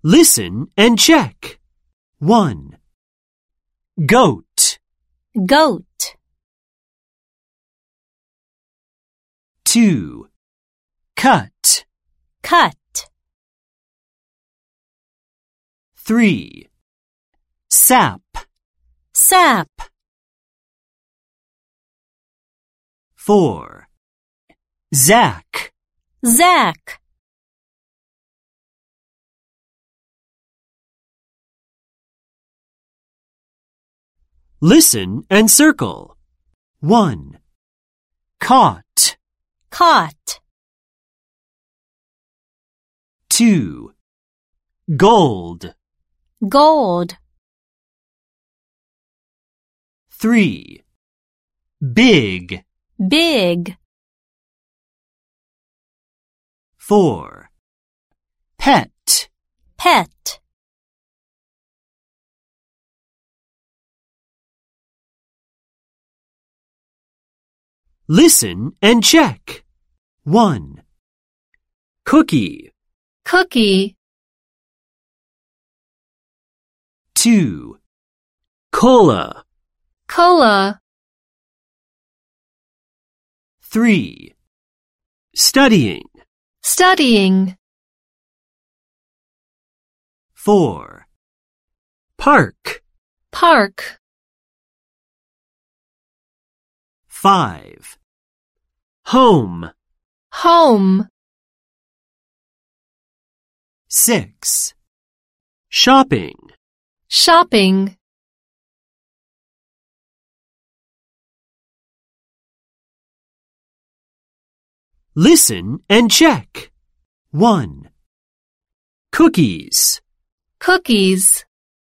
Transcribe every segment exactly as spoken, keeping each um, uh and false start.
Listen and check. one. Goat. Goat. two. Cut. Cut. three. Sap. Sap. four. Zach. Zach. Listen and circle. one. Caught. Caught. two. Gold. Gold. three. Big. Big. four. Pet. Pet. Listen and check. one. Cookie. Cookie. two. Cola. Cola. three. Studying. Studying. four. Park. Park. five. Home. Home. six. Shopping. Shopping. Listen and check. one. Cookies. Cookies.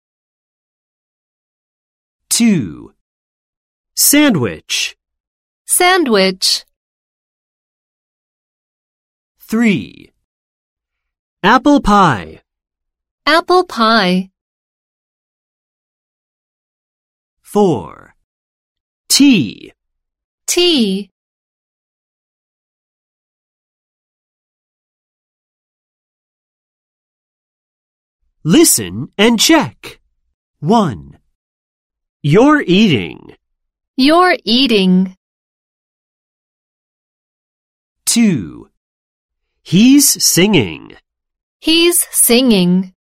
two. Sandwich. Sandwich. three. Apple pie. Apple pie. four. Tea. Tea. Listen and check. one. You're eating. You're eating. two. He's singing. He's singing.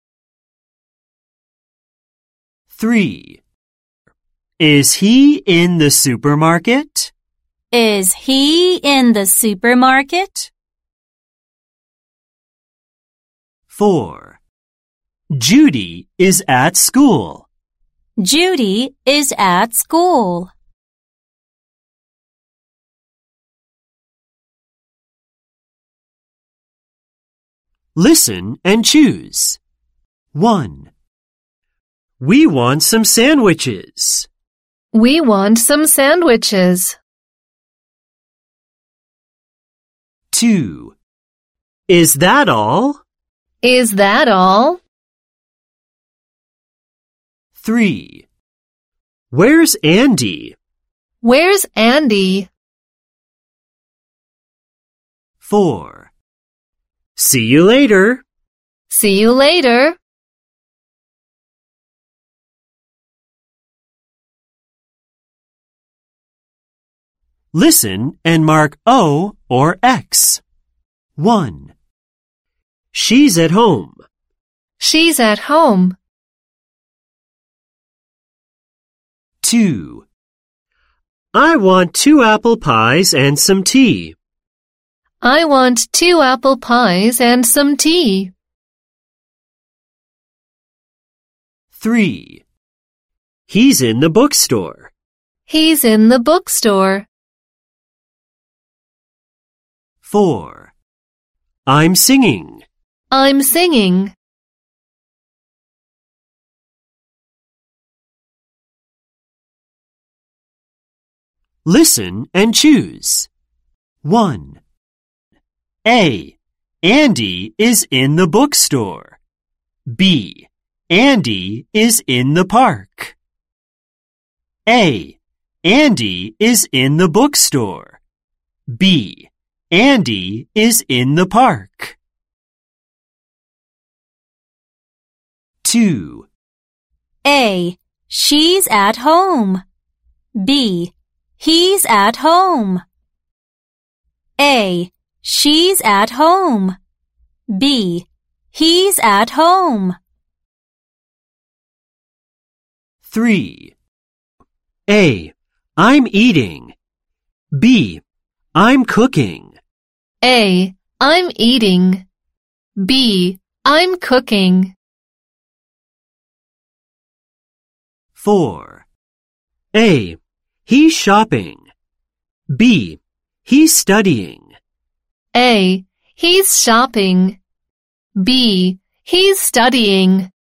three. Is he in the supermarket? Is he in the supermarket? four. Judy is at school. Judy is at school. Listen and choose. one. We want some sandwiches. We want some sandwiches. two. Is that all? Is that all? three. Where's Andy? Where's Andy? four. See you later. See you later. Listen and mark O or X. one. She's at home. She's at home. two. I want two apple pies and some tea. I want two apple pies and some tea. three. He's in the bookstore. He's in the bookstore. four. I'm singing. I'm singing. Listen and choose. one. A. Andy is in the bookstore. B. Andy is in the park. A. Andy is in the bookstore. B. Andy is in the park. two. A. She's at home. B. He's at home. A. She's at home. B. He's at home. three. A. I'm eating. B. I'm cooking. A. I'm eating. B. I'm cooking. four. A. He's shopping. B. He's studying. A. He's shopping. B. He's studying.